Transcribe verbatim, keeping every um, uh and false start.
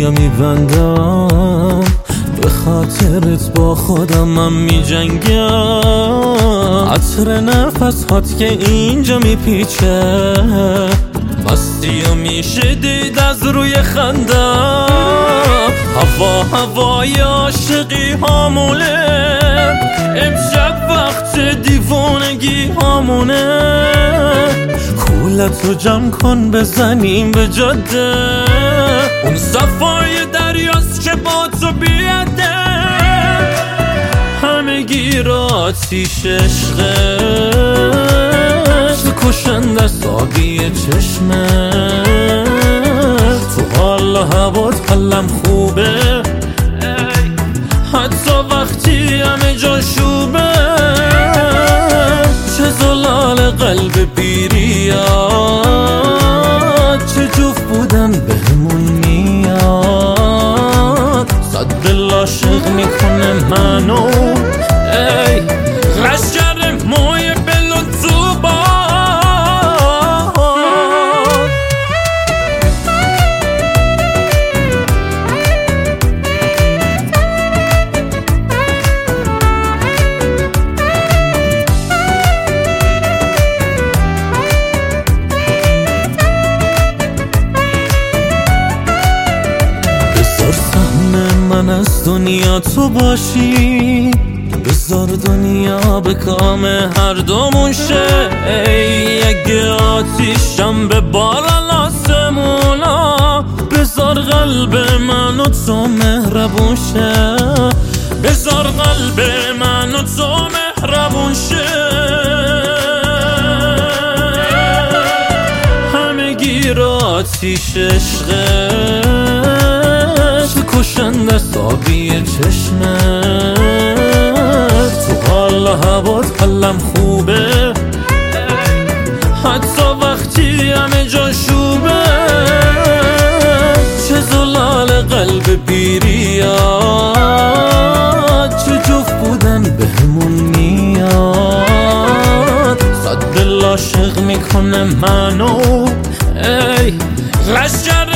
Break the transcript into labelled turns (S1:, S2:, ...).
S1: دنیا میبندم، به خاطرت با خودم من میجنگم. عطر نفس هات که اینجا میپیچه، مستی و میشه دید از روی خندم. هوا هوای عاشقی هامونه، امشب وقت دیوانگی هامونه. کولتو جمع کن بزنیم به جاده، اون صفای دریاست که با تو بیاده. همگی را آتیش عشقش، کشند از آبی چشمه. تو حال هوات حالم خوبه، حتی وقتی همه جا شوبه. چه زلال قلب بیریاد، چه جفت بودن بهمون میاد. صد دل عاشق میکنه منو، ای لشکر موی بل و زوبا. من از دنیا تو باشی، بذار دنیا به کام هر دومون شه. ای اگه آتیشم به باران آسمونا، بذار قلب من و تو مهربون شه. بذار قلب من و تو مهربون شه. همگی را آتیش عشقه، کشند از آبی چشمه. تو حال هوات حالم خوبه، حتی وقتی همه جا شوبه. چه زلال قلب بیریاد، چه جفت بودن بهمون میاد. صد دل عاشق میکنه منو، ای لشکر